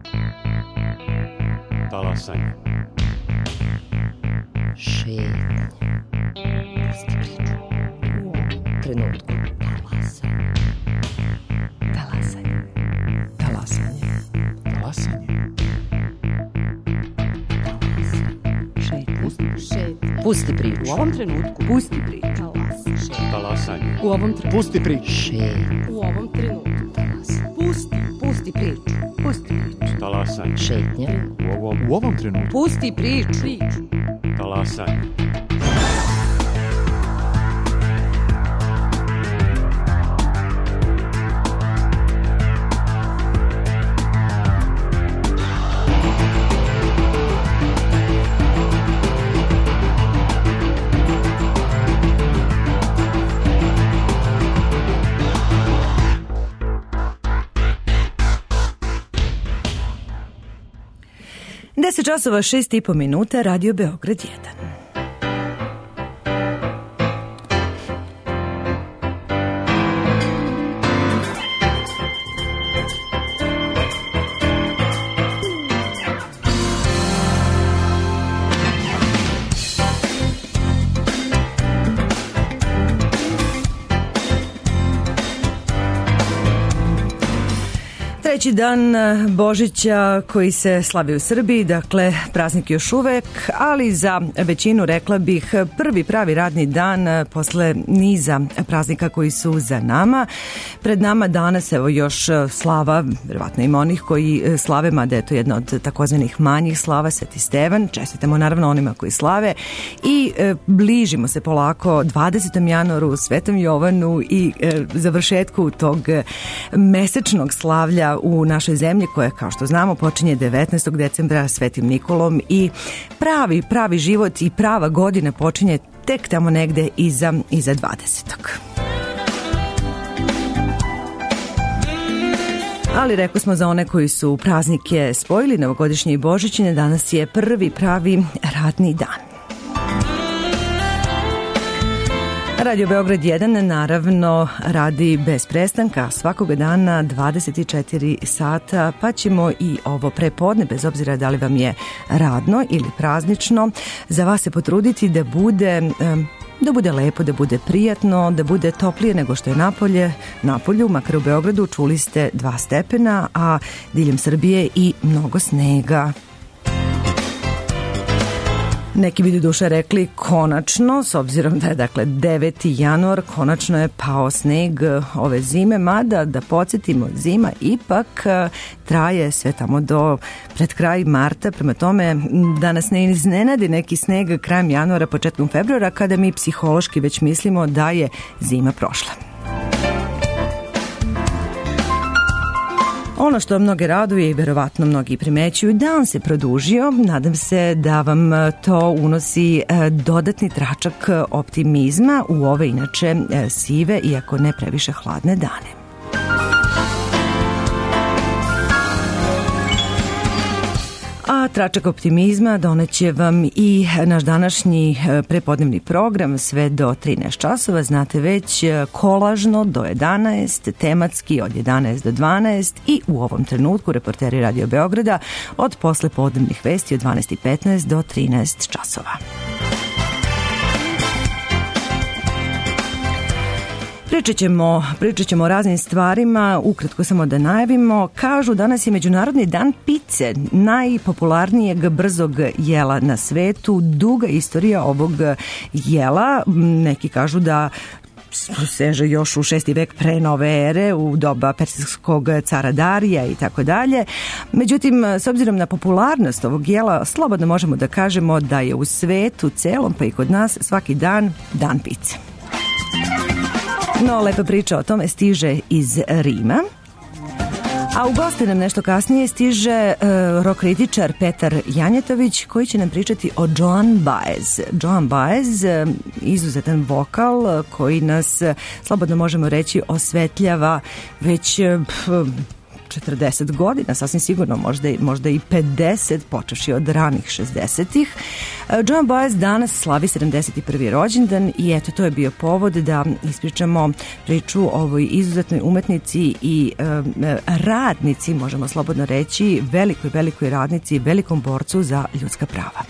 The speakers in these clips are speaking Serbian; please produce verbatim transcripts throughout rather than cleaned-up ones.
Talasanje. Šetnja. Pusti priču. U ovom trenutku. Talasanje. Talasanje. Talasanje. Talasanje. Šetnja. Šetnja. Pusti priču. U ovom trenutku. Pusti priču. Talasanje. U ovom trenutku. Pusti priču. Šetnja. U ovom trenutku. Pusti. Pusti priču. Pusti priču. Talasanje. Šetnja. U ovom, U ovom trenutku. Pusti priču. Priču. talasanje. deset časova šest i po minuta, Radio Beograd jedan. Treći dan Božića koji se slavi u Srbiji, dakle praznik još uvek, ali za većinu, rekla bih, prvi pravi radni dan posle niza praznika koji su za nama. Pred nama danas evo još slava, verovatno ima onih koji slave, mada je to jedna od takozvanih manjih slava, Sveti Stevan. Čestitamo naravno onima koji slave i e, bližimo se polako dvadesetom januaru, Svetom Jovanu i e, završetku tog mesečnog slavlja u našoj zemlji, koja, kao što znamo, počinje devetnaestog decembra Svetim Nikolom i pravi, pravi život i prava godina počinje tek tamo negde iza, iza dvadesetog. Ali rekli smo za one koji su praznike spojili, novogodišnje i božićne, danas je prvi pravi radni dan. Radio Beograd jedan naravno radi bez prestanka svakoga dana dvadeset četiri sata, pa ćemo i ovo prepodne, bez obzira da li vam je radno ili praznično, za vas se potruditi da bude... da bude lepo, da bude prijatno, da bude toplije nego što je napolje, napolju, makar u Beogradu čuli ste dva stepena, a diljem Srbije i mnogo snega. Neki bi do duše rekli konačno, s obzirom da je dakle deveti januar, konačno je pao sneg ove zime, mada da podsjetimo, zima ipak traje sve tamo do pred kraj marta, prema tome da nas ne iznenadi neki sneg krajem januara, početkom februara, kada mi psihološki već mislimo da je zima prošla. Ono što mnoge raduje i verovatno mnogi primećuju, dan se produžio. Nadam se da vam to unosi dodatni tračak optimizma u ove inače sive, iako ne previše hladne dane. A tračak optimizma doneće vam i naš današnji prepodnevni program sve do trinaest časova. Znate već, kolažno do jedanaest, tematski od jedanaest do dvanaest i u ovom trenutku reporteri Radio Beograda od poslepodnevnih vesti od dvanaest i petnaest do trinaest časova. Pričat ćemo, pričat ćemo o raznim stvarima, ukratko samo da najavimo. Kažu, danas je Međunarodni dan pice, najpopularnijeg brzog jela na svetu. Duga istorija ovog jela, neki kažu da seže još u šesti vek pre nove ere, u doba persijskog cara Darija i tako dalje. Međutim, s obzirom na popularnost ovog jela, slobodno možemo da kažemo da je u svetu celom, pa i kod nas, svaki dan dan pice. No, lepa priča o tome stiže iz Rima. A u goste nam nešto kasnije stiže uh, rock kritičar Petar Janjetović, koji će nam pričati o Joan Baez. Joan Baez, uh, izuzetan vokal uh, koji nas, uh, slobodno možemo reći, osvetljava već uh, četrdeset godina, sasvim sigurno možda, možda i pedeset, počevši od ranih šezdesetih. Joan Baez danas slavi sedamdeset prvi rođendan i eto, to je bio povod da ispričamo priču o ovoj izuzetnoj umetnici i e, radnici, možemo slobodno reći, velikoj, velikoj radnici, velikom borcu za ljudska prava.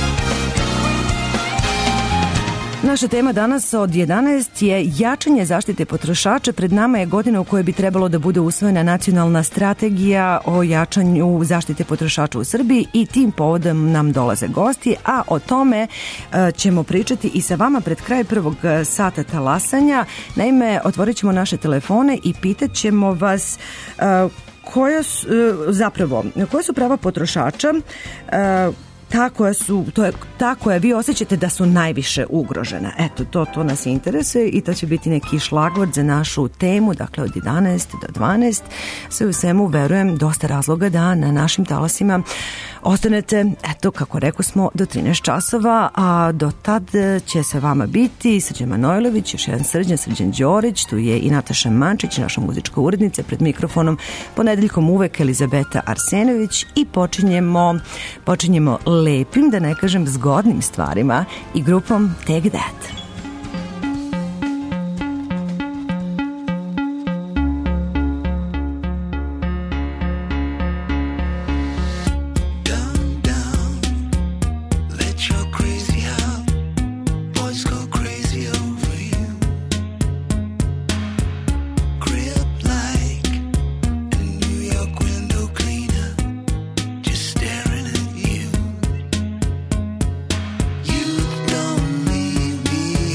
Naša tema danas od jedanaest je jačanje zaštite potrošača. Pred nama je godina u kojoj bi trebalo da bude usvojena nacionalna strategija o jačanju zaštite potrošača u Srbiji i tim povodom nam dolaze gosti, a o tome ćemo pričati i sa vama pred kraj prvog sata talasanja. Naime, otvorit ćemo naše telefone i pitat ćemo vas koja su, zapravo, koja su prava potrošača, ta koja su, to je ta koja vi osjećate da su najviše ugrožena. Eto, to, to nas interesuje i to će biti neki šlagvort za našu temu, dakle od jedanaest do dvanaest. Sve u svemu, verujem, dosta razloga da na našim talasima ostanete, eto, kako rekao smo, do trinaest časova, a do tad će sa vama biti Srđan Manojlović, još jedan Srđan, Srđan Đorić, tu je i Nataša Mančić, naša muzička urednica, pred mikrofonom ponedeljkom uvek Elizabeta Arsenović i počinjemo, počinjemo lepim, da ne kažem zgodnim stvarima i grupom Take That. Don't leave me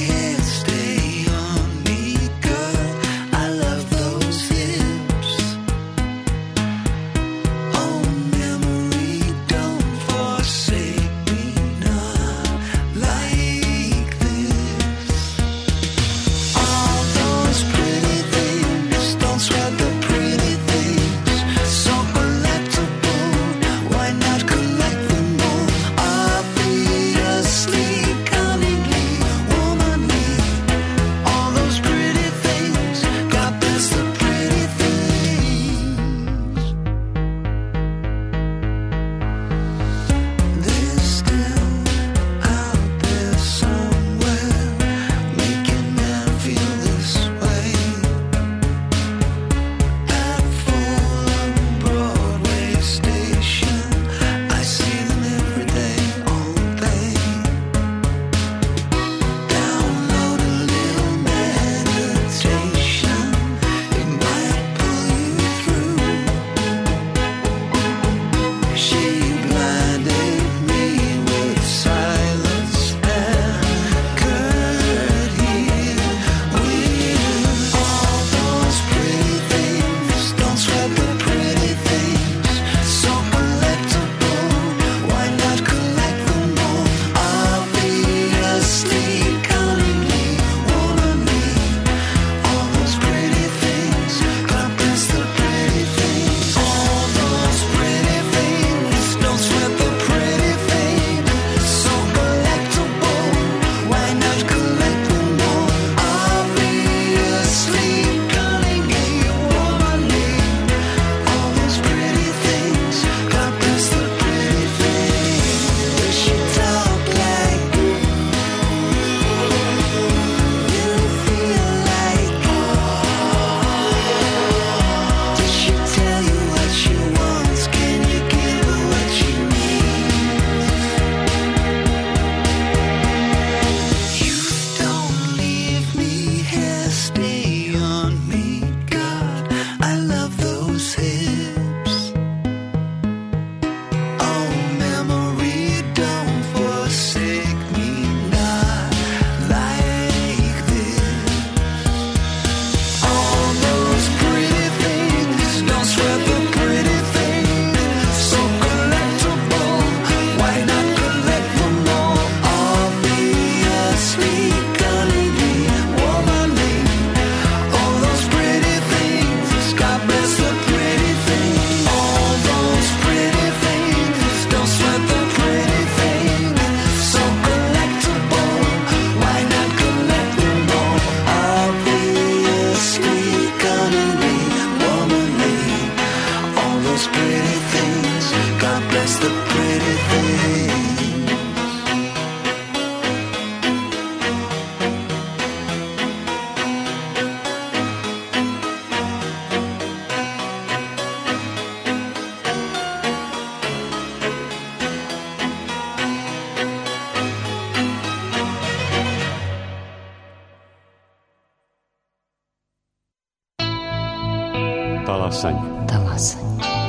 Talasanje. Talasanje.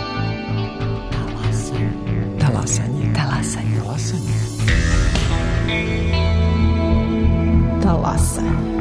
Talasanje. Talasanje. Talasanje. Talasanje.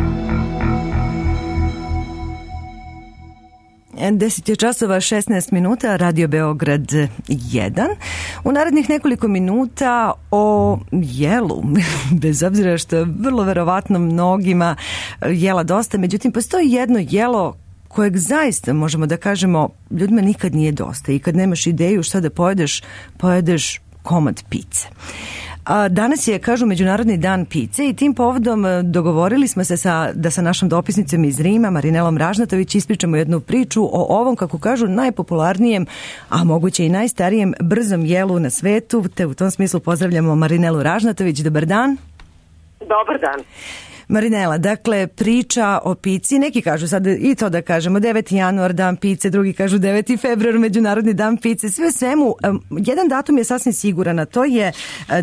deset je časova šesnaest minuta, Radio Beograd jedan. U narednih nekoliko minuta o jelu, bez obzira što je vrlo verovatno mnogima jela dosta, međutim postoji jedno jelo kojeg zaista možemo da kažemo ljudima nikad nije dosta i kad nemaš ideju šta da pojedeš, pojedeš komad pice. A danas je, kažu, Međunarodni dan pice i tim povodom dogovorili smo se sa, da sa našom dopisnicom iz Rima, Marinelom Ražnatović, ispričamo jednu priču o ovom, kako kažu, najpopularnijem, a moguće i najstarijem brzom jelu na svetu, te u tom smislu pozdravljamo Marinelu Ražnatović. Dobar dan. Dobar dan. Marinela, dakle, priča o pici, neki kažu sad i to da kažemo, deveti januar dan pice, drugi kažu deveti februar Međunarodni dan pice, sve u svemu, jedan datum je sasvim siguran, a to je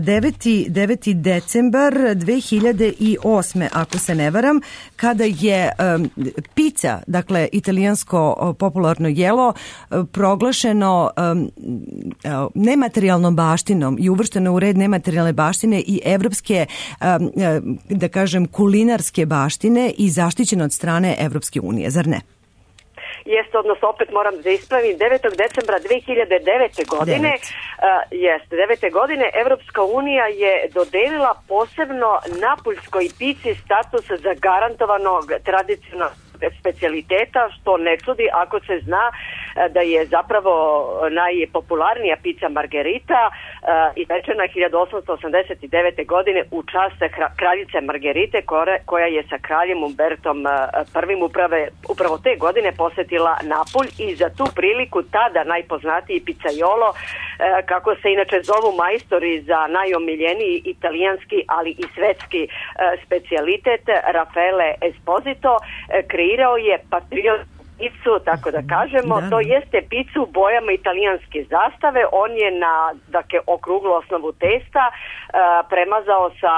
deveti decembar dve hiljade osme. ako se ne varam, kada je um, pica, dakle, italijansko popularno jelo, proglašeno um, nematerijalnom baštinom i uvršteno u red nematerijalne baštine i evropske, um, da kažem, kulinarske kulinarske baštine i zaštićeno od strane Evropske unije, zar ne? Jeste, odnosno opet moram da ispravim, devetog decembra dve hiljade devete. godine, uh, jeste, devete godine, Evropska unija je dodelila posebno napuljskoj pici status zagarantovanog tradicionalnog specijaliteta, što ne čudi ako se zna da je zapravo najpopularnija pica Margherita izpečena hiljadu osamsto osamdeset devete. godine u čast kraljice Margherite, koja je sa kraljem Umbertom prvim uprave, upravo te godine posetila Napulj i za tu priliku tada najpoznatiji pizzaiolo, kako se inače zovu majstori za najomiljeniji italijanski, ali i svetski specijalitet, Raffaele Esposito, kreirao je patriot picu, tako da kažemo, da. To jeste picu u bojama italijanske zastave. On je na, dakle, okruglu osnovu testa uh, premazao sa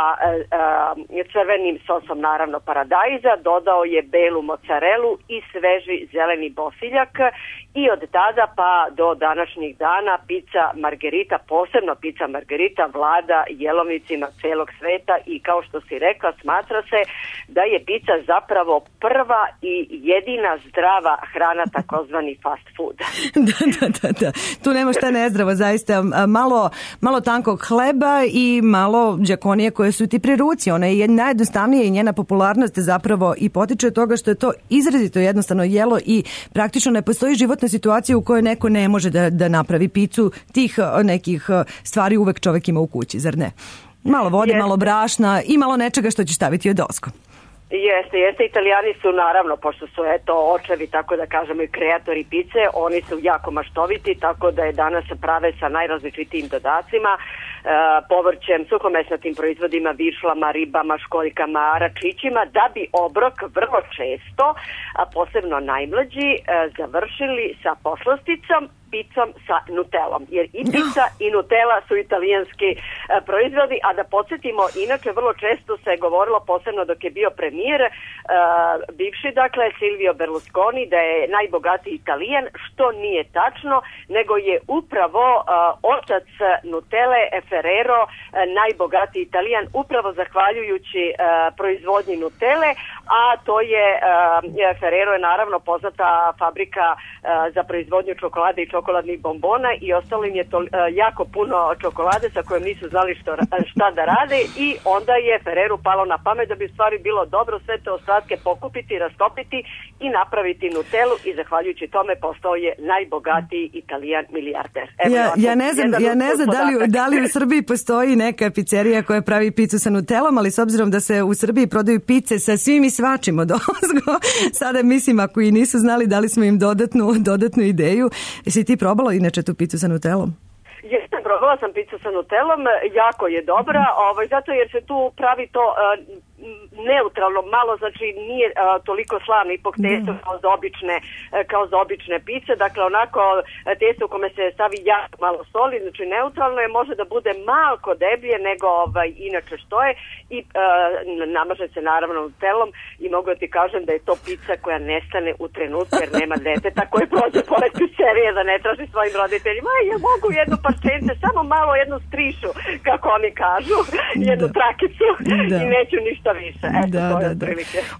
uh, crvenim sosom, naravno, paradajza, dodao je belu mozzarelu i sveži zeleni bosiljak i od tada pa do današnjih dana pica Margherita, posebno pica Margherita, vlada jelovnicima celog sveta i kao što si rekla, smatra se da je pica zapravo prva i jedina zdrava hrana, takozvani fast food. da, da, da, da. Tu nema šta nezdravo, zaista. Malo, malo tankog hleba i malo đakonije koje su ti pri ruci. Ona je najjednostavnija i njena popularnost zapravo i potiče od toga što je to izrazito jednostavno jelo i praktično ne postoji životna situacija u kojoj neko ne može da, da napravi picu. Tih nekih stvari uvek čovek ima u kući, zar ne? Malo vode, malo brašna i malo nečega što će staviti u dosku. Jeste, jeste, Italijani su naravno, pošto su eto očevi, tako da kažemo, i kreatori pice, oni su jako maštoviti, tako da je danas prave sa najrazličitijim dodacima, e, povrćem, suhomesnatim proizvodima, višlama, ribama, školjkama, račićima, da bi obrok vrlo često, a posebno najmlađi, e, završili sa poslasticom, picom sa nutelom, jer i pizza i nutella su italijanski e, proizvodi, a da podsjetimo, inače vrlo često se govorilo, posebno dok je bio premijer, e, bivši, dakle, Silvio Berlusconi, da je najbogatiji Italijan, što nije tačno, nego je upravo e, otac Nutelle, Ferrero, e, najbogatiji Italijan, upravo zahvaljujući e, proizvodnji Nutelle, a to je, e, Ferrero je naravno poznata fabrika e, za proizvodnju čokolade i čokoladnih bombona i ostalo im je to, uh, jako puno čokolade sa kojom nisu znali što, šta da rade i onda je Ferreru palo na pamet da bi u stvari bilo dobro sve te ostatke pokupiti, rastopiti i napraviti Nutellu i zahvaljujući tome postao je najbogatiji Italijan milijarder. Evo, ja, ja ne znam, ja ne znam da, li, da li u Srbiji postoji neka pizzerija koja pravi picu sa Nutellom, ali s obzirom da se u Srbiji prodaju pice sa svim i svačim od ozgo, sada mislim ako i nisu znali dali smo im dodatnu, dodatnu ideju. Jesi ti probala inače tu picu sa Nutellom? Jesam, probala sam picu sa Nutellom, jako je dobra, ovaj, zato jer se tu pravi to, neutralno, malo, znači nije a, toliko slavno ipak testo kao za obične, kao za obične pice, dakle onako testo u kome se stavi jako malo soli, znači neutralno je, može da bude malko deblje nego ovaj, inače što je i a, namaže se naravno nutelom i mogu da ti kažem da je to pica koja nestane u trenutku jer nema deteta koje prođe pored pizzerije da ne traži svojim roditeljima, ja mogu jednu parčence, samo malo jednu strišu, kako oni kažu, jednu da. trakicu da. i neću ništa više. Eto, da, da, da.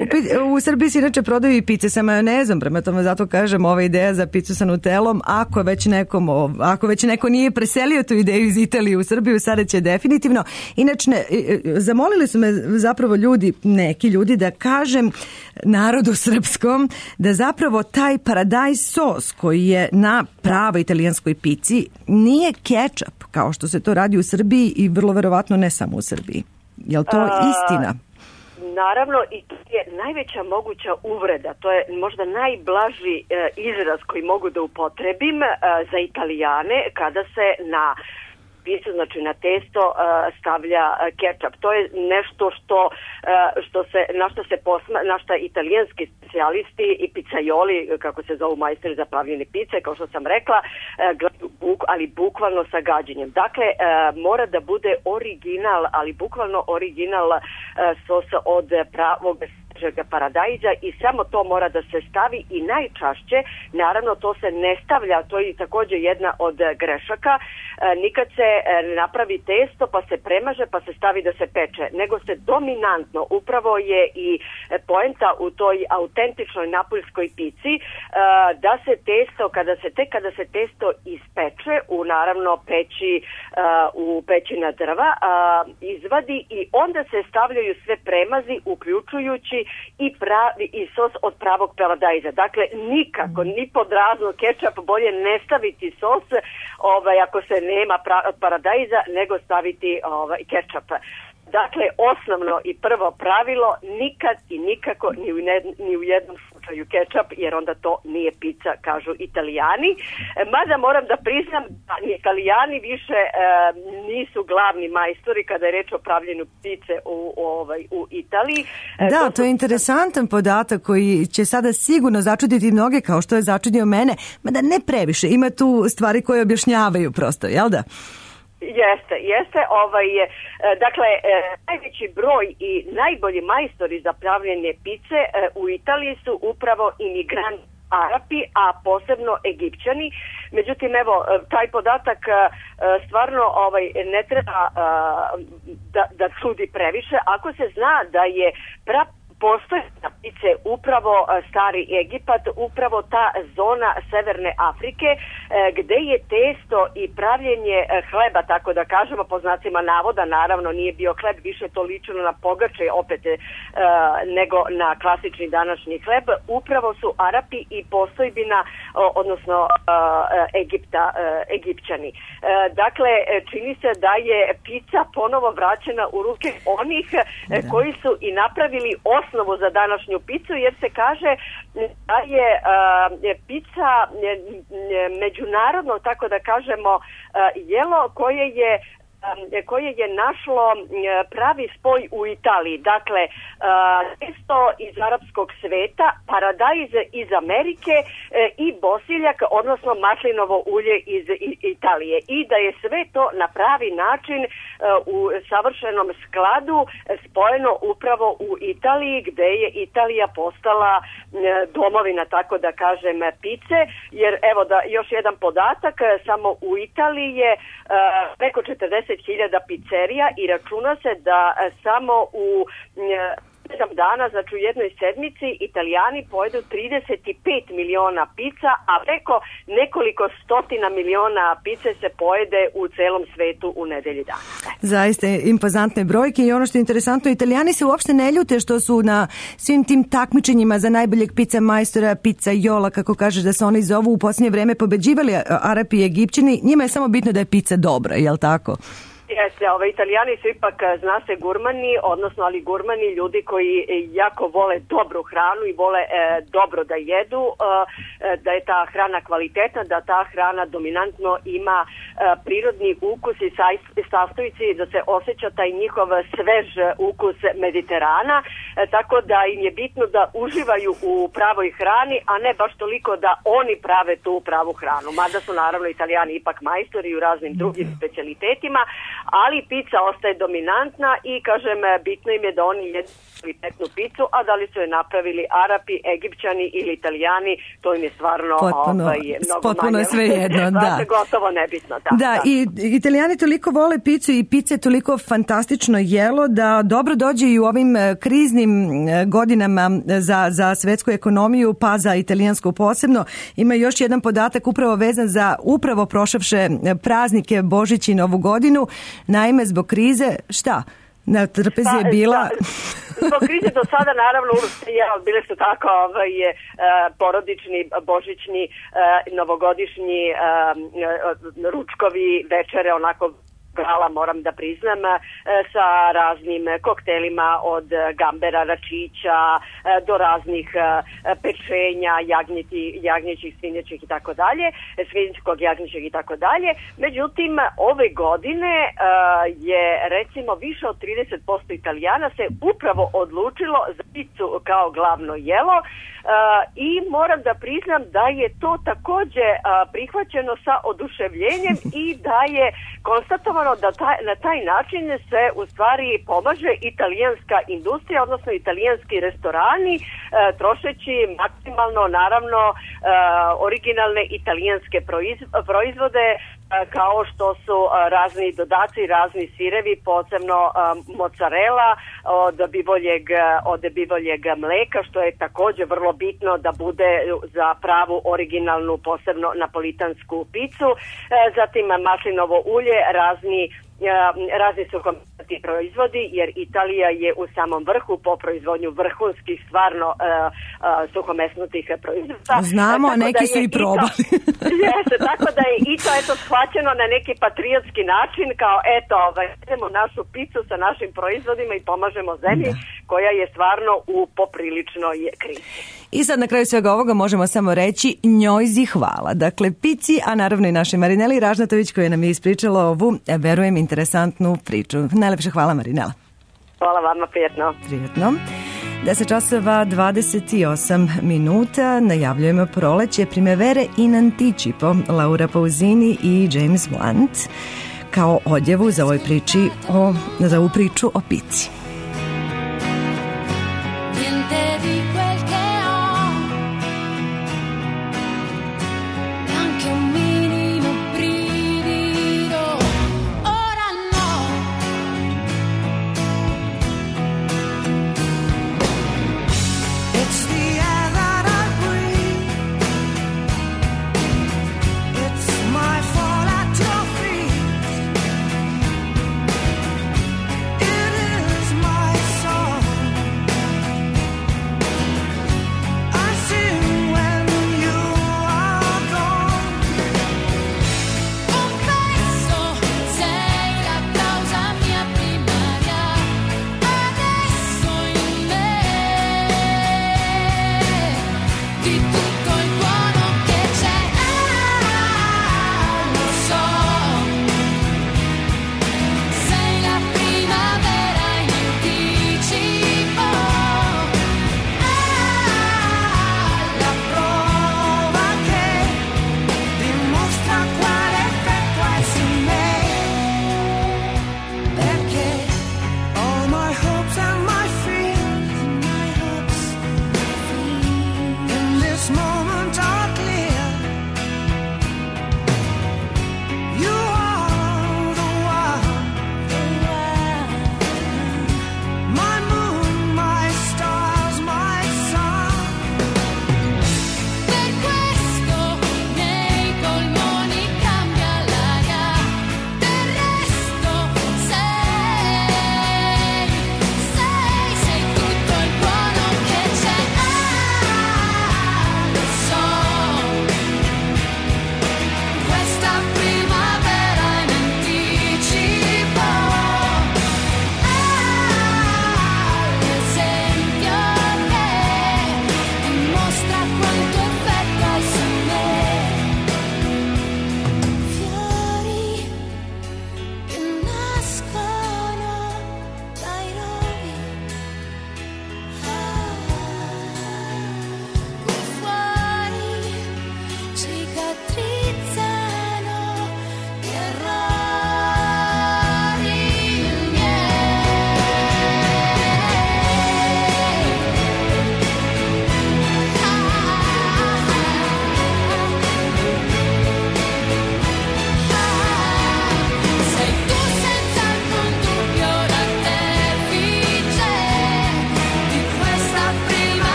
U, u Srbiji se inače prodaju i pice sa majonezom, prema tome zato kažem ova ideja za picu sa nutelom, ako već nekom, ako već neko nije preselio tu ideju iz Italije u Srbiju, sada će definitivno. Inače, zamolili su me zapravo ljudi, neki ljudi, da kažem narodu srpskom da zapravo taj paradajz sos koji je na pravoj italijanskoj pici nije kečap, kao što se to radi u Srbiji i vrlo verovatno ne samo u Srbiji. Je li to A... istina? Naravno, i to je najveća moguća uvreda, to je možda najblaži e, izraz koji mogu da upotrebim e, za Italijane kada se na picu, znači na testo uh, stavlja uh, kečap. To je nešto što, uh, što se, na što se posma, na što italijanski specijalisti i pizzaioli, kako se zovu majstori za pravljenje pice, kao što sam rekla, uh, gledaju buk, ali bukvalno sa gađenjem. Dakle, uh, mora da bude original, ali bukvalno original uh, sosa od pravog paradajza i samo to mora da se stavi i najčešće, naravno to se ne stavlja, to je također jedna od grešaka, e, nikad se e, napravi testo pa se premaže pa se stavi da se peče, nego se dominantno, upravo je i poenta u toj autentičnoj napoljskoj pici, e, da se testo, kada se tek kada se testo ispeče u naravno peći, e, u peći na drva, e, izvadi i onda se stavljaju sve premazi uključujući i pravi i sos od pravog paradajza. Dakle, nikako, ni pod razno kečap bolje ne staviti sos, ovaj, ako se nema pra, paradajza, nego staviti ovaj, kečap. Dakle, osnovno i prvo pravilo, nikad i nikako ni u, ne, ni u jednom slučaju kečap, jer onda to nije pica, kažu Italijani. Mada moram da priznam da ni Italijani više e, nisu glavni majstori kada je reč o pravljenju pice u, ovaj, u Italiji. E, da, to, to je interesantan podatak koji će sada sigurno začuditi mnoge, kao što je začudio mene, mada ne previše. Ima tu stvari koje objašnjavaju prosto, jel da? Jeste, jeste. Ovaj, e, dakle, e, najveći broj i najbolji majstori za pravljenje pice e, u Italiji su upravo imigranti Arapi, a posebno Egipćani. Međutim, evo, taj podatak e, stvarno ovaj, ne treba e, da, da čudi previše. Ako se zna da je pra postoje na pice upravo stari Egipat, upravo ta zona Severne Afrike gde je testo i pravljenje hleba, tako da kažemo po znacima navoda, naravno nije bio hleb, više to ličilo na pogače opet nego na klasični današnji hleb, upravo su Arapi i postojbina, odnosno Egipta, Egipćani. Dakle, čini se da je pica ponovo vraćena u ruke onih koji su i napravili osnovu za današnju picu, jer se kaže da je uh, pica međunarodno, tako da kažemo, uh, jelo koje je koje je našlo pravi spoj u Italiji. Dakle, testo iz arapskog sveta, paradajz iz Amerike i bosiljak, odnosno maslinovo ulje iz Italije. I da je sve to na pravi način u savršenom skladu spojeno upravo u Italiji, gde je Italija postala domovina, tako da kažem, pice. Jer evo da još jedan podatak, samo u Italiji je preko četrdeset hiljada pizzerija i računa se da samo u sedam dana, znači u jednoj sedmici, Italijani pojedu trideset pet miliona pica, a preko nekoliko stotina miliona pice se pojede u celom svetu u nedelji dana. Zaista impozantne brojke i ono što je interesantno, Italijani se uopšte ne ljute što su na svim tim takmičenjima za najboljeg pizza majstora, pizzaiola, kako kažeš da se oni zovu, u posljednje vreme pobeđivali Arapi i Egipćani. Njima je samo bitno da je pizza dobra, jel tako? Jeste, ove, Italijani su ipak, zna se, gurmani, odnosno ali gurmani, ljudi koji jako vole dobru hranu i vole e, dobro da jedu, e, da je ta hrana kvalitetna, da ta hrana dominantno ima e, prirodni ukus i sastojci, da se osjeća taj njihov svež ukus Mediterana, e, tako da im je bitno da uživaju u pravoj hrani, a ne baš toliko da oni prave tu pravu hranu. Mada su naravno Italijani ipak majstori u raznim drugim specijalitetima, ali pizza ostaje dominantna i, kažem, bitno im je da oni jedu kvalitetnu picu, a da li su je napravili Arapi, Egipćani ili Italijani, to im je stvarno potpuno, ovaj, mnogo potpuno manje. sve jedno, da. Gotovo nebitno. Da, da, da, i Italijani toliko vole picu i pice je toliko fantastično jelo da dobro dođe i u ovim kriznim godinama za, za svetsku ekonomiju, pa za italijansku posebno. Ima još jedan podatak upravo vezan za upravo prošavše praznike Božić i Novu godinu. Naime, zbog krize, šta? Na trpezi je bila... Da, zbog krize do sada, naravno, bile su tako ovaj, porodični, božićni, novogodišnji ručkovi, večere, onako gala, moram da priznam, sa raznim koktelima od gambera, račića, do raznih pečenja, jagnjeti, jagnjećih, svinjećih i tako dalje, svinjskog, jagnjećeg i tako dalje. Međutim, ove godine je recimo više od trideset posto Italijana se upravo odlučilo za picu kao glavno jelo. Uh, i moram da priznam da je to takođe uh, prihvaćeno sa oduševljenjem i da je konstatovano da taj, na taj način se u stvari pomaže italijanska industrija, odnosno italijanski restorani, uh, trošeći maksimalno, naravno, uh, originalne italijanske proiz, proizvode, kao što su razni dodaci, razni sirevi, posebno mozzarella od bivoljeg, od bivoljeg mleka, što je takođe vrlo bitno da bude za pravu originalnu, posebno napolitansku picu. Zatim maslinovo ulje, razni razni suhomesnati proizvodi, jer Italija je u samom vrhu po proizvodnju vrhunskih stvarno uh, uh, suhomesnatih proizvoda. Znamo, tako neki su i probali. Jeste, tako da je i to eto shvaćeno na neki patriotski način, kao eto, ovaj, idemo našu picu sa našim proizvodima i pomažemo zemlji, da, koja je stvarno u popriličnoj krizi. I sad na kraju svega ovoga možemo samo reći njojzi hvala. Dakle, pici, a naravno i našoj Marineli Ražnatović koja nam je ispričala ovu, verujem, interesantnu priču. Najlepše hvala, Marinela. Hvala vama, prijetno. Prijetno. deset časova dvadeset osam minuta, najavljujemo proleće Primavere in anticipo, Laura Pausini i James Blunt kao odjevu za ovoj priči o, za ovu priču o pici. It is my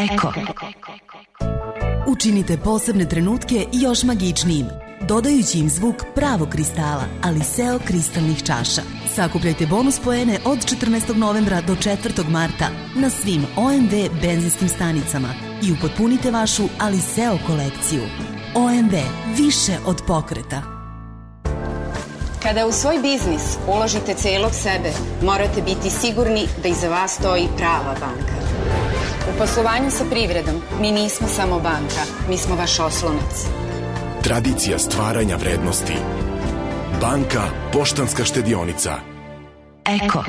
Eko. Učinite posebne trenutke još magičnijim, dodajući im zvuk pravog kristala, Aliseo kristalnih čaša. Sakupljajte bonus poene od četrnaestog novembra do četvrtog marta na svim O M V benzinskim stanicama i upotpunite vašu Aliseo kolekciju. O M V, više od pokreta. Kada u svoj biznis uložite celog sebe, morate biti sigurni da iza vas stoji prava banka. U poslovanju sa privredom mi nismo samo banka, mi smo vaš oslonac. Tradicija stvaranja vrednosti. Banka Poštanska štedionica. Eko.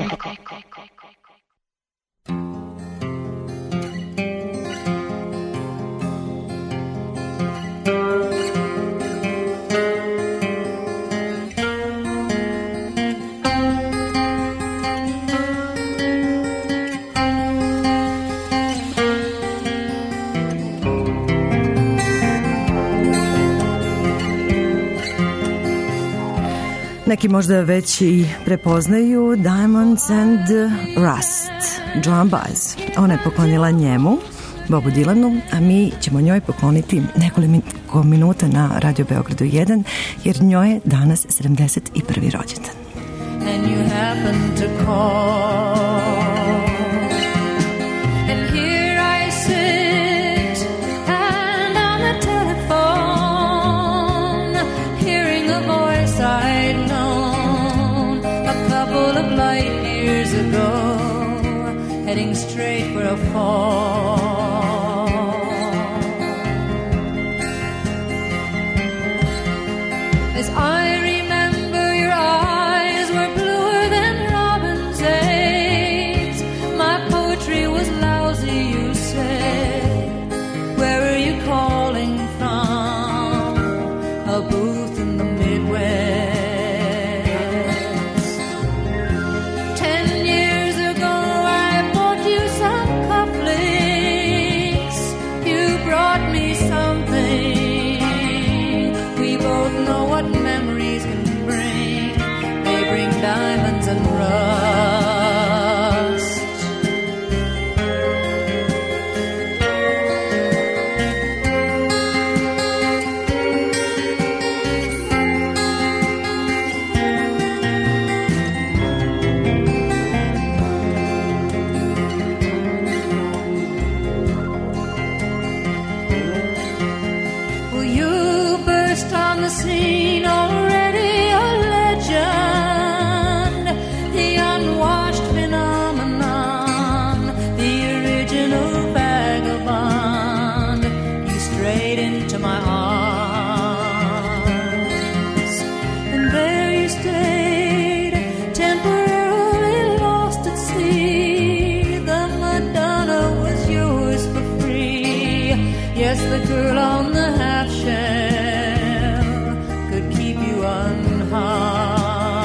Neki možda već i prepoznaju Diamonds and Rust, Joan Baez. Ona je poklonila njemu, Bobu Dylanu, a mi ćemo njoj pokloniti nekoliko minuta na Radio Beogradu jedan, jer njoj je danas sedamdeset prvi rođendan. And you happen to call, and here I sit, and on the telephone, hearing a voice I'd known a couple of light years ago, heading straight for a fall. As I remember, your eyes were bluer than robin's eggs. My poetry was lousy, you said. Where are you calling from? A booth in the Midwest. Ten years ago I bought you some cufflinks. You brought me something. We both know what memories can bring. They bring diamonds and rust. Well, you burst on the scene, already a legend, the unwashed phenomenon, the original vagabond. You strayed into my arms, and there you stayed, temporarily lost at sea. The Madonna was yours for free. Yes, the girl on the half shell could keep you unharmed.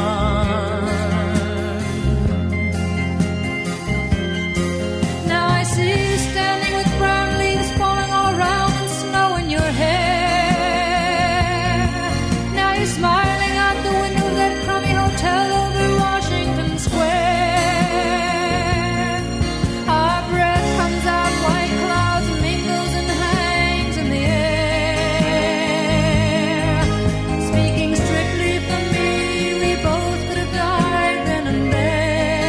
Now I see you standing with brown leaves falling all around and snow in your hair. Now you're smiling out the window of that crummy hotel over Washington Square. Our breath comes out, white clouds mingles and hangs in the air. Speaking strictly for me, we both could have died then and there.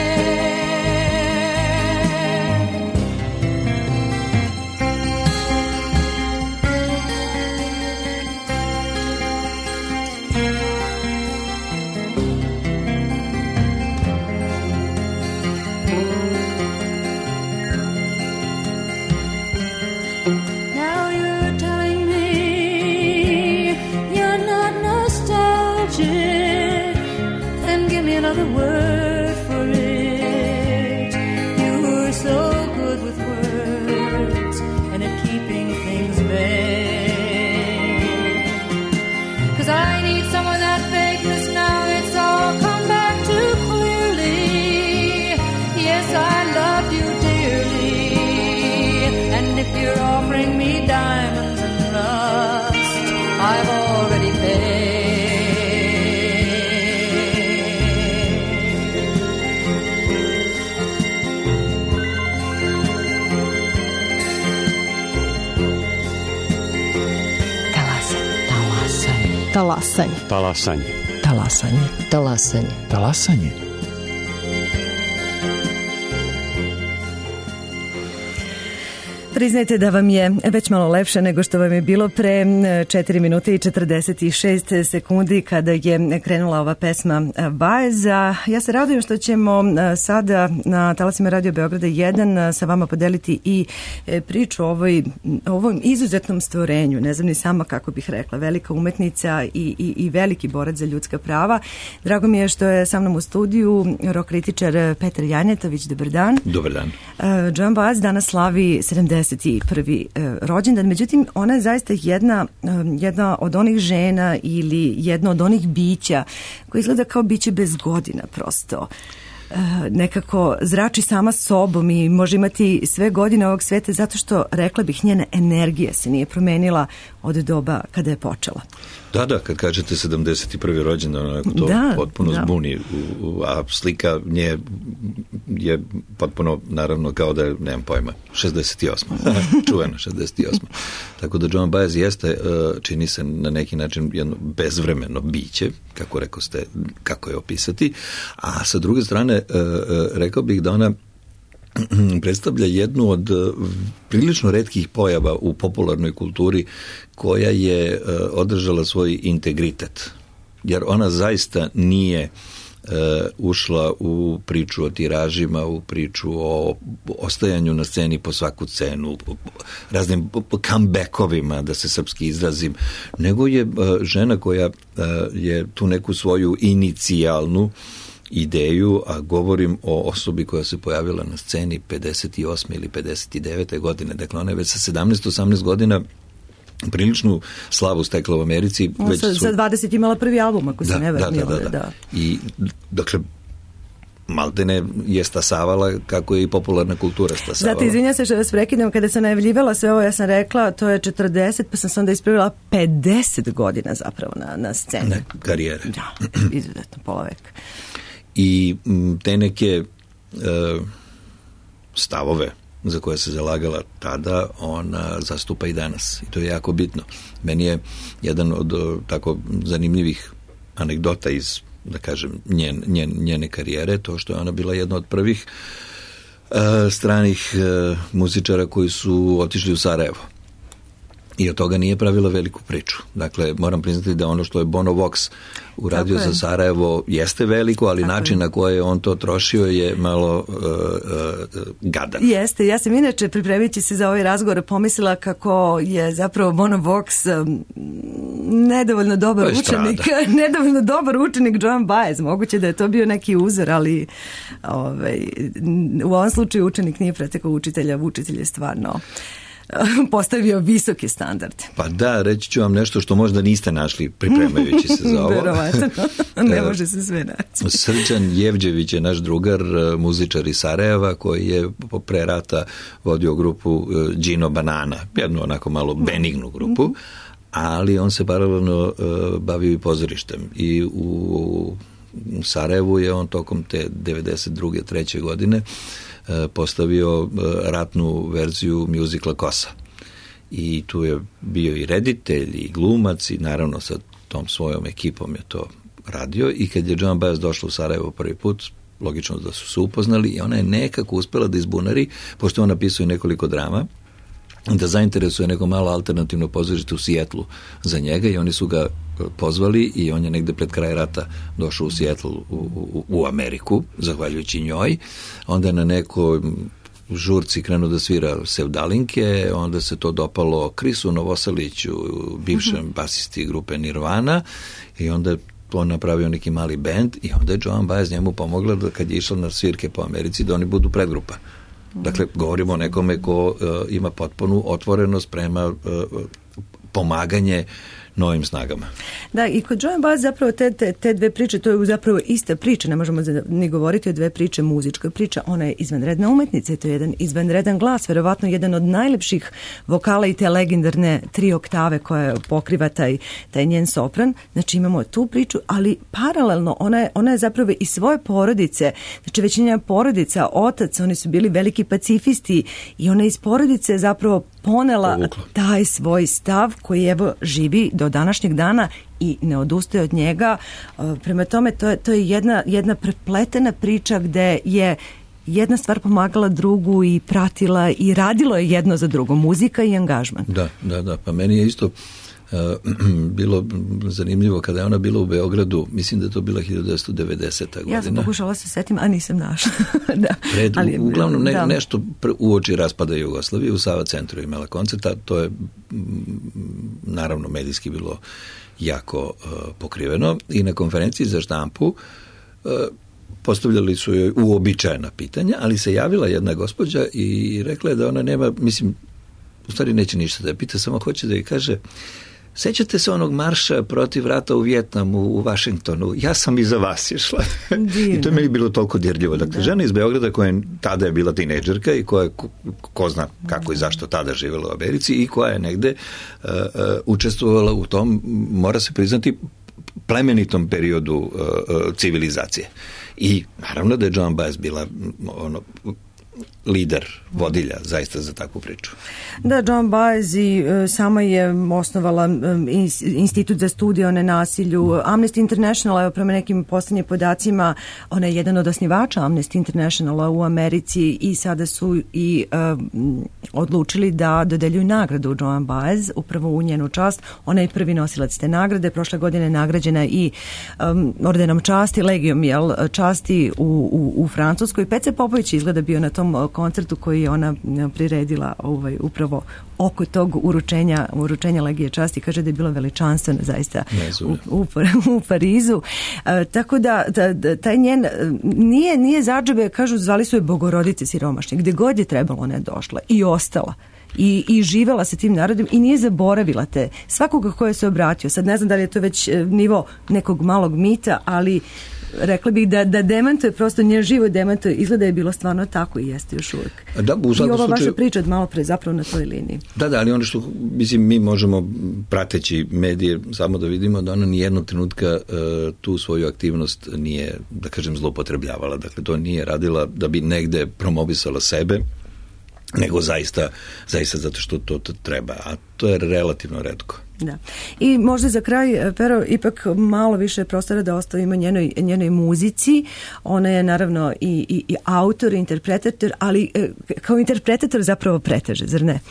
Now you're telling me you're not nostalgic. Then give me another word for it. You were so good with words and at keeping things vague. 'Cause I need some of that vagueness now. It's all come back too clearly. Yes, I loved you dearly. And if you're offering me diamonds and rust, I've already paid. Talasanje. Talasanje. Talasanje. Talasanje. Talasanje. Priznajte da vam je već malo lepše nego što vam je bilo pre četiri minute i četrdeset šest sekundi kada je krenula ova pesma Baeza. Ja se radujem što ćemo sada na talasima Radio Beograda jedan sa vama podeliti i priču o ovoj, ovom izuzetnom stvorenju. Ne znam ni sama kako bih rekla. Velika umetnica i, i, i veliki borac za ljudska prava. Drago mi je što je sa mnom u studiju rock kritičar Petar Janjetović. Dobar dan. Dobar dan. Joan Baez danas slavi sedamdeset prvi rođendan, međutim ona je zaista jedna, jedna od onih žena ili jedno od onih bića koji izgleda kao biće bez godina prosto. Nekako zrači sama sobom i može imati sve godine ovog sveta zato što, rekla bih, njena energija se nije promenila od doba kada je počela. Da, da, kad kažete sedamdeset prvi rođendan, onako to da, potpuno da. zbuni, a slika nje je potpuno, naravno, kao da je, nemam pojma, šezdeset osma čuvena šezdeset osma Tako da Joan Baez jeste, čini se na neki način jedno bezvremeno biće, kako rekao ste, kako je opisati, a sa druge strane rekao bih da ona predstavlja jednu od prilično retkih pojava u popularnoj kulturi koja je održala svoj integritet. Jer ona zaista nije ušla u priču o tiražima, u priču o ostajanju na sceni po svaku cenu, raznim comebackovima, da se srpski izrazim, nego je žena koja je tu neku svoju inicijalnu ideju, a govorim o osobi koja se pojavila na sceni pedeset osme ili pedeset devete godine. Dakle, ona je već sa sedamnaest osamnaest godina priličnu slavu stekla u Americi. Ona već sa, su... sa dvadeset imala prvi album, ako se da, ne varam. Da, da, da, da. I, dakle, maltene je stasavala kako je i popularna kultura stasavala. Zato, izvinjam se što vas prekidam, kada sam najavljivala sve ovo, ja sam rekla, to je četrdeset, pa sam se onda ispravila pedeset godina zapravo na, na sceni. Ne, karijere. Da, izuzetno, pola veka. I te neke e, stavove za koje se zalagala tada, ona zastupa i danas. I to je jako bitno. Meni je jedan od tako zanimljivih anegdota iz, da kažem, njen, njen, njene karijere, to što je ona bila jedna od prvih e, stranih e, muzičara koji su otišli u Sarajevo. I od toga nije pravila veliku priču. Dakle, moram priznati da ono što je Bono Vox uradio za Sarajevo jeste veliko, ali tako način je. Na koje on to trošio je malo uh, uh, gadan. Jeste. Ja sam inače, pripremajući se za ovaj razgovor, pomislila kako je zapravo Bono Vox um, nedovoljno dobar učenik. nedovoljno dobar učenik Joan Baez. Moguće da je to bio neki uzor, ali ovaj, u ovom slučaju učenik nije pretekao učitelja, učitelj je stvarno postavio visoke standarde. Pa da, reći ću vam nešto što možda niste našli pripremajući se za ovo. Verovatno, ne može se sve naći. Srđan Jevđević je naš drugar, muzičar iz Sarajeva, koji je pre rata vodio grupu Gino Banana, jednu onako malo benignu grupu, ali on se paralelno bavio i pozorištem. I u Sarajevu je on tokom te devedeset druge treće godine postavio ratnu verziju mjuzikla Kosa. I tu je bio i reditelj i glumac i naravno sa tom svojom ekipom je to radio i kad je Joan Baez došla u Sarajevo prvi put, logično da su se upoznali i ona je nekako uspela da izbunari, pošto on napisao i nekoliko drama, da zainteresuje neko malo alternativno pozorište u Sijetlu za njega i oni su ga pozvali i on je negde pred kraj rata došao u Sijetl u, u, u Ameriku, zahvaljujući njoj. Onda je na nekoj žurci krenuo da svira sevdalinke, onda se to dopalo Krisu Novoseliću, bivšem uh-huh. basisti grupe Nirvana, i onda je on napravio neki mali bend i onda je Joan Baez njemu pomogla da kad je išla na svirke po Americi da oni budu predgrupa. Dakle, govorimo o nekome ko uh, ima potpunu otvorenost prema uh, pomaganje novim snagama. Da, i kod Joan Baez zapravo te, te, te dve priče, to je zapravo ista priča, ne možemo ni govoriti o dve priče, muzička priča, ona je izvanredna umetnica, to je jedan izvanredan glas, verovatno jedan od najlepših vokala i te legendarne tri oktave koje pokriva taj, taj njen sopran. Znači imamo tu priču, ali paralelno ona je, ona je zapravo i svoje porodice, znači većina porodica, otac, oni su bili veliki pacifisti i ona iz porodice zapravo ponela povukla taj svoj stav koji evo živi do današnjeg dana i ne odustaje od njega. Prema tome, to je, to je jedna, jedna prepletena priča gde je jedna stvar pomagala drugu i pratila i radilo je jedno za drugo, muzika i angažman. Da, da, da, pa meni je isto uh, bilo zanimljivo kada je ona bila u Beogradu, mislim da je to bila hiljadu devetsto devedeseta godina. Ja sam pokušala se setim, a nisam našla. da. Pred, Ali, uglavnom ne, da. nešto uoči raspada Jugoslavije, u Sava centru imala koncerta, to je naravno medijski bilo jako uh, pokriveno i na konferenciji za štampu uh, postavljali su joj uobičajena pitanja, ali se javila jedna gospođa i rekla je da ona nema, mislim, u stvari neće ništa da je pita, samo hoće da je kaže, sećate se onog marša protiv rata u Vijetnamu u Vašingtonu? Ja sam iza vas išla. I to je meni bilo toliko dirljivo. Dakle, da. Žena iz Beograda koja je tada je bila tinejdžerka i koja je, ko, ko zna kako i zašto tada živjela u Americi i koja je negde uh, uh, učestvovala u tom, mora se priznati, plemenitom periodu uh, uh, civilizacije. I naravno da je Joan Baez bila ono, lider, vodilja zaista za takvu priču. Da, Joan Baez i e, sama je osnovala e, Institut za studije o nenasilju. Amnesty International, evo prema nekim posljednjim podacima, ona je jedan od osnivača Amnesty Internationala u Americi i sada su i e, odlučili da dodeljuju nagradu Joan Baez upravo u njenu čast. Ona je prvi nosilac te nagrade. Prošle godine je nagrađena i um, ordenom časti, legijom jel, časti u, u, u Francuskoj. Pece Popović izgleda bio na tom koncertu koji je ona priredila ovaj, upravo oko tog uručenja, uručenja legije časti. Kaže da je bilo veličanstveno zaista u, u, u Parizu. E, tako da, da, da taj njen nije, nije zadžabe, kažu, zvali su je Bogorodice siromašne. Gde god je trebalo ona je došla i ostala. I, i živela se tim narodom i nije zaboravila te svakoga ko je se obratio. Sad ne znam da li je to već nivo nekog malog mita, ali rekla bih da, da demantuje, prosto njen život demantuje, izgleda je bilo stvarno tako i jeste još uvijek. Da, u I ova slučaju, vaša priča od malo pre zapravo na toj liniji. Da, da, ali ono što mislim, mi možemo prateći medije samo da vidimo da ona nijednog trenutka uh, tu svoju aktivnost nije, da kažem, zloupotrebljavala. Dakle, to nije radila da bi negde promovisala sebe, nego zaista, zaista zato što to, to treba, a to je relativno retko. Da. I možda za kraj, Pero, ipak malo više prostora da ostavimo njenoj, njenoj muzici. Ona je naravno i, i, i autor, i interpretator, ali kao interpretator zapravo preteže, zar ne?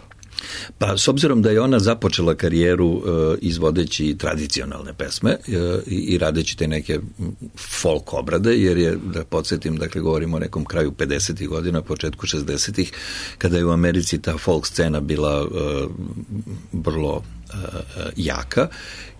Pa, s obzirom da je ona započela karijeru uh, izvodeći tradicionalne pesme uh, i, i radeći te neke folk obrade, jer je, da podsjetim, dakle, govorimo o nekom kraju pedesetih godina, početku šezdesetih, kada je u Americi ta folk scena bila uh, vrlo uh, jaka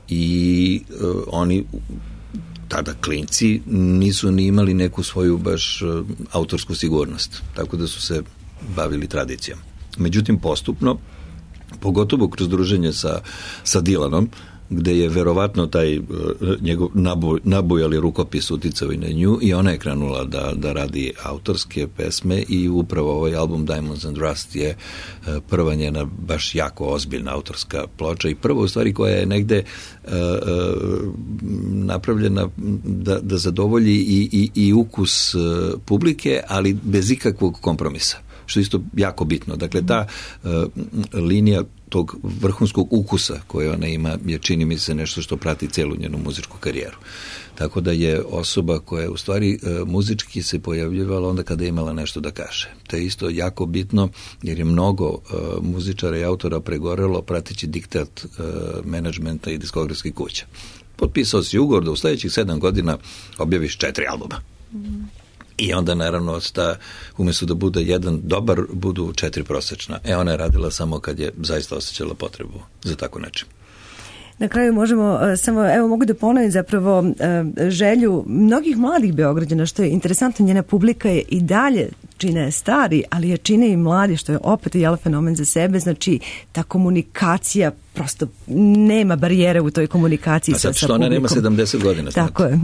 i uh, oni tada klinci nisu ni imali neku svoju baš uh, autorsku sigurnost, tako da su se bavili tradicijom. Međutim, postupno, pogotovo kroz druženje sa, sa Dylanom, gde je verovatno taj uh, njegov nabuj, nabujali rukopis uticao i na nju i ona je krenula da, da radi autorske pesme i upravo ovaj album Diamonds and Rust je uh, prva njena baš jako ozbiljna autorska ploča i prva u stvari koja je negde uh, uh, napravljena da, da zadovolji i, i, i ukus uh, publike, ali bez ikakvog kompromisa, što je isto jako bitno. Dakle, ta uh, linija tog vrhunskog ukusa koje ona ima je, čini mi se, nešto što prati celu njenu muzičku karijeru. Tako da je osoba koja je u stvari uh, muzički se pojavljivala onda kada je imala nešto da kaže. To je isto jako bitno jer je mnogo uh, muzičara i autora pregorelo prateći diktat uh, menadžmenta i diskografskih kuća. Potpisao si ugovor da u sledećih sedam godina objaviš četiri albuma. Mm. I onda naravno sta, umjesto da bude jedan dobar, budu četiri prosečna. E, ona je radila samo kad je zaista osjećala potrebu za tako nečim. Na kraju možemo samo, evo mogu da ponovim zapravo želju mnogih mladih Beograđana, što je interesantno, njena publika je i dalje čine je stari, ali je čine i mladi, što je opet jel fenomen za sebe, znači ta komunikacija prosto nema barijere u toj komunikaciji a sa, sad sa što publikom. ona nema sedamdeset godina? Tako je.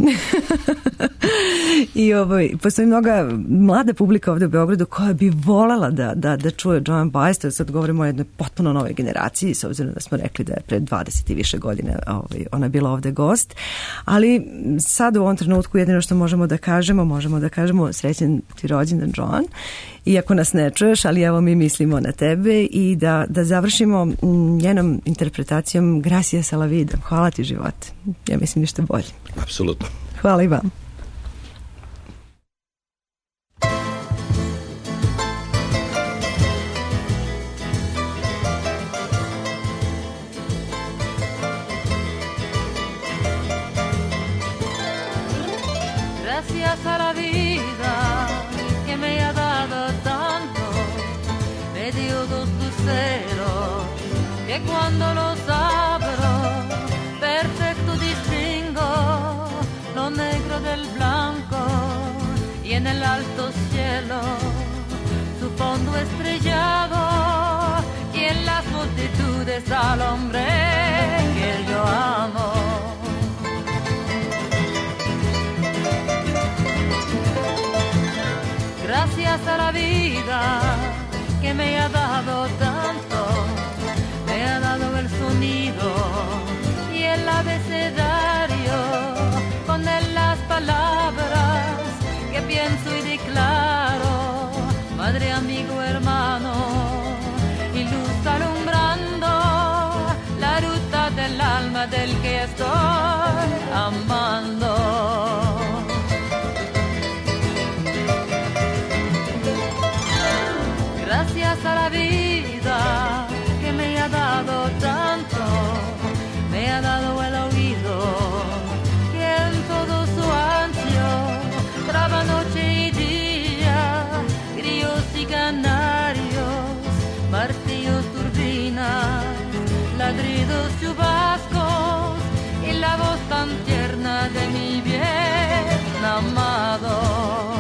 I ovaj, postoji mnoga mlada publika ovde u Beogradu koja bi volela da, da, da čuje Joan Baez, sad govorimo o jednoj potpuno novoj generaciji, s obzirom da smo rekli da je pre dvadeset i više godine ovaj, ona bila ovde gost, ali sad u ovom trenutku jedino što možemo da kažemo, možemo da kažemo srećan ti rođendan, Joan, iako nas ne čuješ, ali evo mi mislimo na tebe i da, da završimo njenom interpretacijom Gracias a la vida. Hvala ti, život. Ja mislim ništa bolje. Apsolutno. Hvala i vam. Gracias a la vida que me ha dado tanto, me dio dos luceros que cuando los abro perfecto distingo lo negro del blanco y en el alto cielo su fondo estrellado y en las multitudes al hombre que yo amo. Gracias a la vida que me ha dado tanto, me ha dado el sonido y el abecedario, con él las palabras que pienso y declaro, madre, amigo, hermano, y luz alumbrando la ruta del alma del que estoy amando. Gracias a la vida que me ha dado tanto, me ha dado el oído que en todo su ancho traba noche y día, grillos y canarios, martillos, turbinas, ladridos, chubascos y la voz tan tierna de mi bien amado.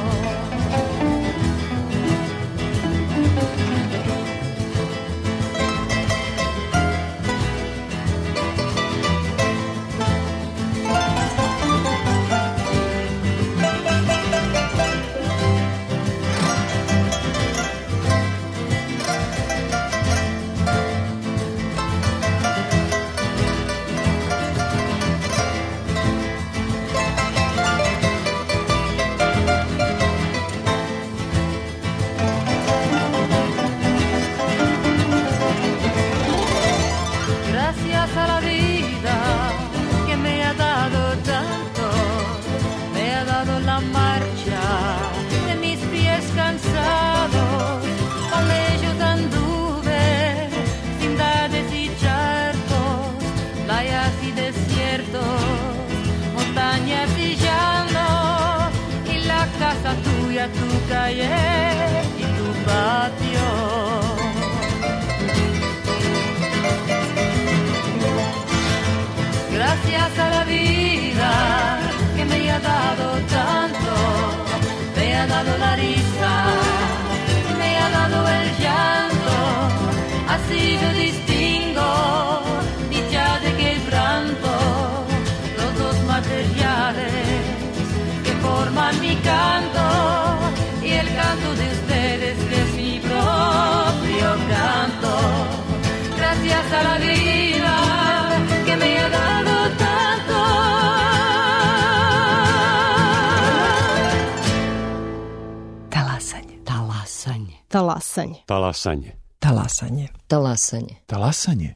A la vida que me ha dado tanto, me ha dado la marcha de mis pies cansados, con ellos anduve, ciudades y charcos, playas y desiertos, montañas y llanos, y la casa tuya, tu calle y tu patio. Gracias a la vida que me ha dado tanto, me ha dado la risa, me ha dado el llanto, así yo distingo dicha de quebranto, los dos materiales que forman mi canto y el canto de ustedes que es mi propio canto. Gracias a la vida que me ha dado tanto. Talasanje. Talasanje. Talasanje. Talasanje. Talasanje. Talasanje. Talasanje.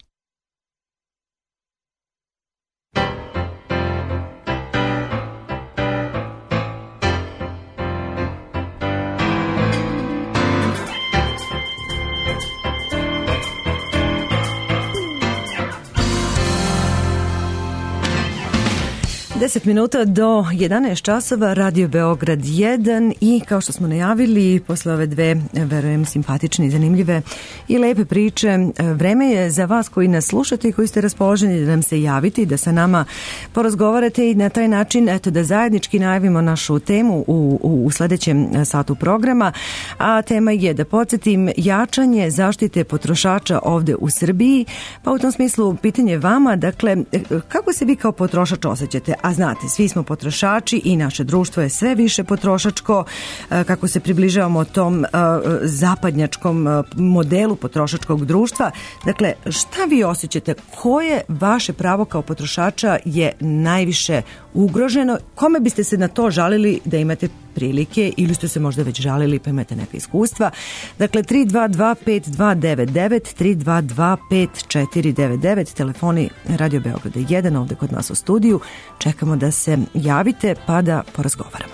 deset minuta do jedanaest časova, Radio Beograd jedan i kao što smo najavili, posle ove dve, verujem, simpatične i zanimljive i lepe priče, vreme je za vas koji nas slušate i koji ste raspoloženi da nam se javite i da sa nama porazgovarate i na taj način, eto, da zajednički najavimo našu temu u, u, u sledećem satu programa, a tema je, da podsjetim, jačanje zaštite potrošača ovde u Srbiji, pa u tom smislu pitanje vama, dakle, kako se vi kao potrošač osjećate? A znate, svi smo potrošači i naše društvo je sve više potrošačko, kako se približavamo tom zapadnjačkom modelu potrošačkog društva. Dakle, šta vi osjećate? Koje vaše pravo kao potrošača je najviše ugroženo? Kome biste se na to žalili da imate prilike ili ste se možda već žalili pa imate neka iskustva? Dakle, tri dva dva pet dva devet devet, tri dva dva pet četiri devet devet, telefoni Radio Beograda jedan ovde kod nas u studiju. Čekamo da se javite pa da porazgovaramo.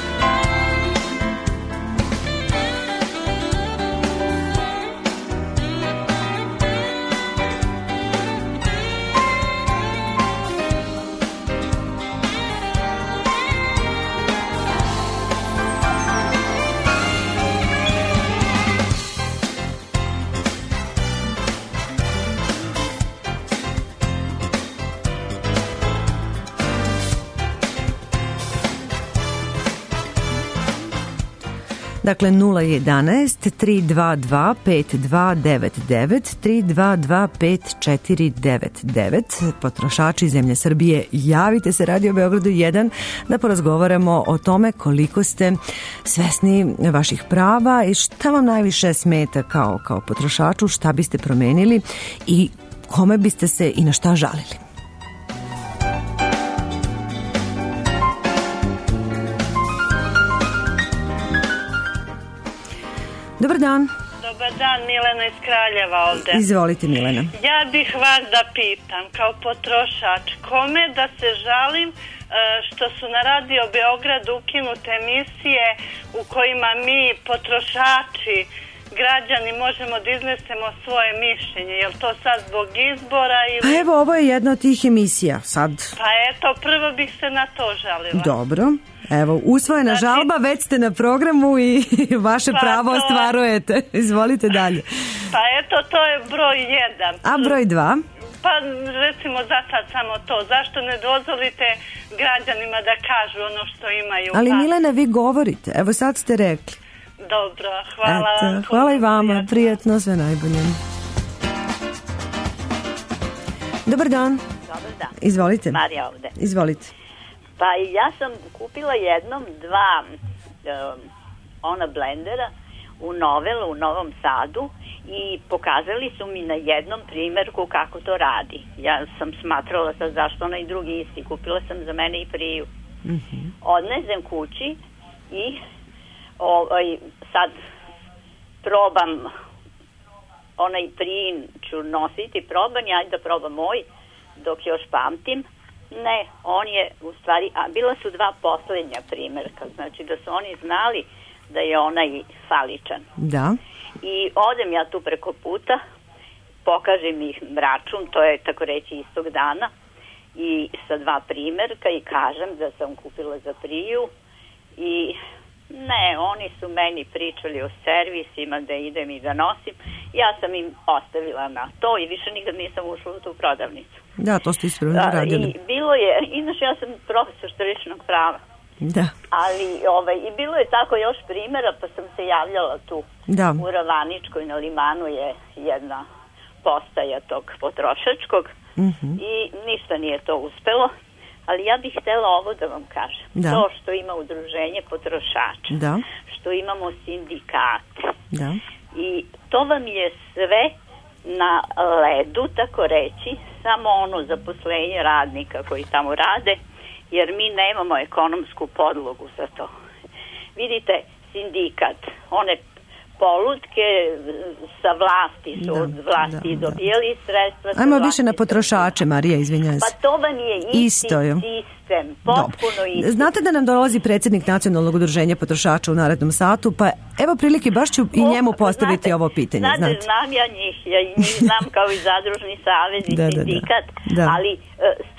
Dakle, nula jedanaest, tri dva dva pet dva devet devet, tri dva dva pet četiri devet devet. Potrošači zemlje Srbije, javite se Radio Beogradu jedan da porazgovaramo o tome koliko ste svesni vaših prava i šta vam najviše smeta kao, kao potrošaču, šta biste promenili i kome biste se i na šta žalili. Dobar dan. Dobar dan, Milena iz Kraljeva ovde. Izvolite, Milena. Ja bih vas da pitam, kao potrošač, kome da se žalim što su na Radio Beograd ukinute emisije u kojima mi, potrošači, građani, možemo da iznesemo svoje mišljenje. Je li to sad zbog izbora ili... Pa evo, ovo je jedna od tih emisija sad. Pa eto, prvo bih se na to žalila. Dobro. Evo, usvojena znači, žalba, već ste na programu i vaše pa pravo to... ostvarujete. Izvolite dalje. Pa eto, to je broj jedan. A broj dva? Pa recimo za sad samo to. Zašto ne dozvolite građanima da kažu ono što imaju? Ali pa... Milena, vi govorite. Evo sad ste rekli. Dobro, hvala. Eto, hvala i vama. Prijatno. Prijatno, sve najbolje. Dobar dan. Dobar dan. Izvolite. Marija ovde. Izvolite. Pa ja sam kupila jednom dva um, ona blendera u Novelu u Novom Sadu i pokazali su mi na jednom primjerku kako to radi. Ja sam smatrala sad zašto onaj drugi isti. Kupila sam za mene i priju. Mm-hmm. Odnesem kući i ovaj, sad probam onaj prijin ću nositi, probam ja da probam moj dok još pamtim. Ne, on je u stvari, a bila su dva poslednja primjerka, znači da su oni znali da je onaj faličan. Da. I odem ja tu preko puta, pokažem ih račun, to je tako reći istog dana, i sa dva primjerka i kažem da sam kupila za priju i ne, oni su meni pričali o servisima, da idem i da nosim. Ja sam im ostavila na to i više nikad nisam ušla u tu prodavnicu. Da, to ste ispravno radili. I bilo je, inače ja sam profesor tržišnog prava. Da. Ali ovaj, i bilo je tako još primjera, pa sam se javljala tu. Da. U Ravaničkoj na Limanu je jedna postaja tog potrošačkog. Mm-hmm. I ništa nije to uspelo. Ali ja bih htjela ovo da vam kažem. Da. To što ima udruženje potrošača. Da. Što imamo sindikat. Da. I to vam je sve na ledu, tako reći, samo ono zaposlenje radnika koji tamo rade, jer mi nemamo ekonomsku podlogu za to. Vidite, sindikat, one polutke sa vlasti su da, od vlasti da, dobijali da. Sredstva. Ajmo više na potrošače, Marija, izvinjaj se. Pa to vam je isti Isto je. Sistem, potpuno isti. Znate da nam dolazi predsjednik Nacionalnog udruženja potrošača u narednom satu, pa evo prilike, baš ću i njemu postaviti znate, ovo pitanje. Znate, znate, znam ja njih, ja njih znam kao i zadružni savez i da, sindikat, da, da. Da. Ali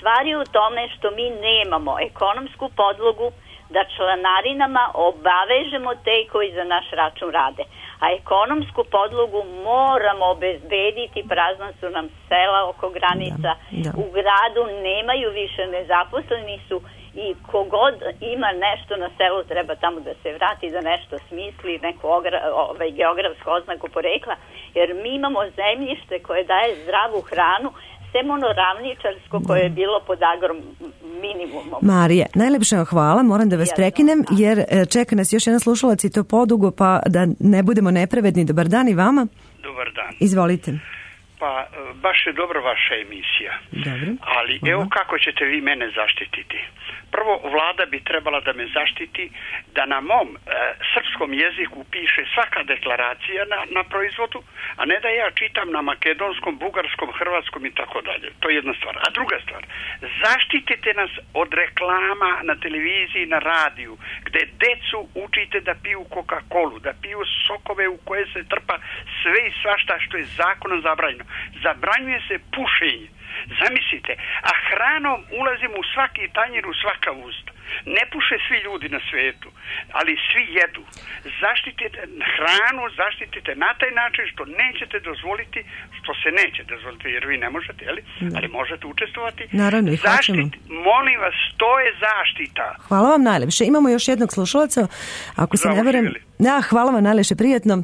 Stvar je u tome što mi nemamo ekonomsku podlogu da članarinama obavežemo te koji za naš račun rade. A ekonomsku podlogu moramo obezbediti, prazna su nam sela oko granica, da, da. U gradu nemaju više, nezaposleni su i kogod ima nešto na selu treba tamo da se vrati, da nešto smisli, neku ogra, ovaj, geografsku oznaku porekla, jer mi imamo zemljište koje daje zdravu hranu, sem ono ravničarsko koje je bilo pod agrom minimumom. Marija, najlepše vam hvala, moram da vas ja prekinem, znam, jer čeka nas još jedan slušalac i to podugo, pa da ne budemo nepravedni. Dobar dan i vama. Dobar dan. Izvolite. Pa, baš je dobro vaša emisija. Dobro. Ali hvala. Evo kako ćete vi mene zaštititi. Prvo, vlada bi trebala da me zaštiti da na mom e, srpskom jeziku piše svaka deklaracija na, na proizvodu, a ne da ja čitam na makedonskom, bugarskom, hrvatskom i tako dalje. To je jedna stvar. A druga stvar, zaštitite nas od reklama na televiziji, na radiju, gde decu učite da piju Coca-Colu, da piju sokove u koje se trpa sve i svašta što je zakonom zabranjeno. Zabranjuje se pušenje. Zamislite, a hranom ulazimo u svaki tanjir, u svaka usta. Ne puše svi ljudi na svetu, ali svi jedu. Zaštitite hranu, zaštitite na taj način što nećete dozvoliti, što se neće dozvoliti, jer vi ne možete, jeli? Ali možete učestvovati. Naravno, i hoćemo. Molim vas, to je zaštita. Hvala vam najlepše. Imamo još jednog slušalaca, ako se ne varam. Da, hvala vam najlepše, prijatno.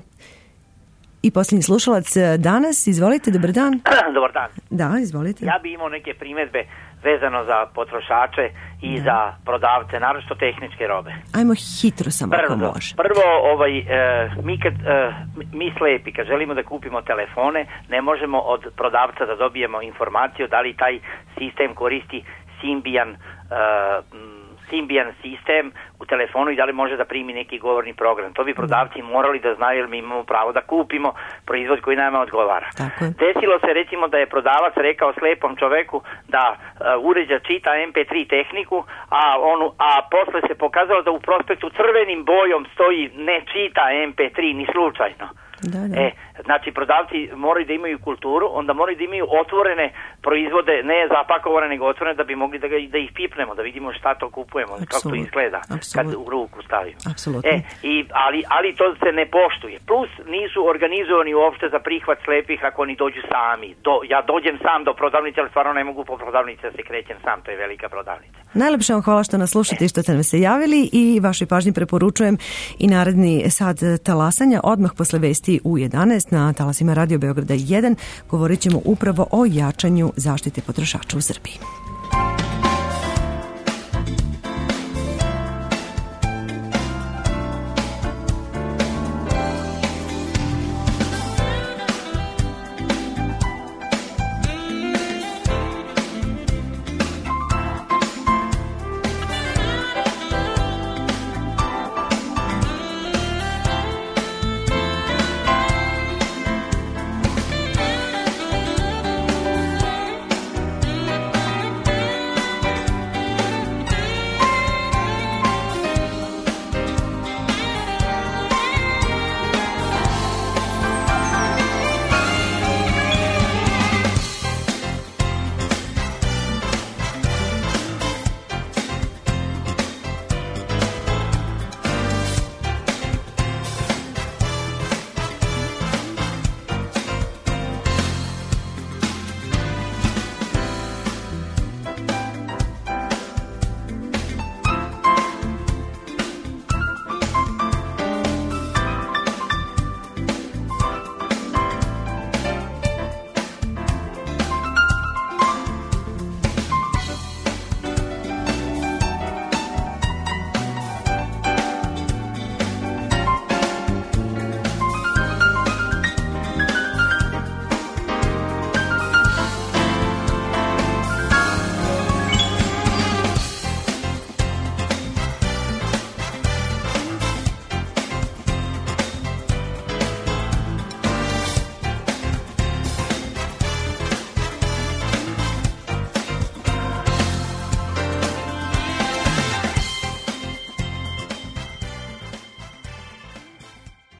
I posljednji slušalac danas, izvolite, dobar dan. Dobar dan. Da, izvolite. Ja bih imao neke primjedbe vezano za potrošače i da. za prodavce, naročito tehničke robe. Ajmo hitro samo ako može. Prvo, ovaj, e, mi, kad, e, mi slepi, kad želimo da kupimo telefone, ne možemo od prodavca da dobijemo informaciju da li taj sistem koristi Symbian e, Symbian sistem u telefonu i da li može da primi neki govorni program. To bi prodavci morali da znaju, jer mi imamo pravo da kupimo proizvod koji nama odgovara. Desilo se recimo da je prodavac rekao slepom čoveku da uh, uređaj čita em pe tri tehniku, a, onu, a posle se pokazalo da u prospektu crvenim bojom stoji ne čita em pe tri ni slučajno. Da, da. E, znači prodavci moraju da imaju kulturu, onda moraju da imaju otvorene proizvode, ne zapakovane nego otvorene, da bi mogli da, ga, da ih pipnemo, da vidimo šta to kupujemo, Absolut. kako to izgleda Absolut. kad u ruku stavimo. Apsolutno. E, i, ali, ali to se ne poštuje. Plus nisu organizovani uopšte za prihvat slepih ako oni dođu sami. Do, ja dođem sam do prodavnice, ali stvarno ne mogu po prodavnici da se krećem sam, to je velika prodavnica. Najlepše vam hvala što nas slušate e. i što ste nam se javili i vašoj pažnji preporučujem i naredni sat talasanja odmah posle vesti u jedanaest na talasima Radio Beograda jedan. Govorit ćemo upravo o jačanju zaštite potrošača u Srbiji.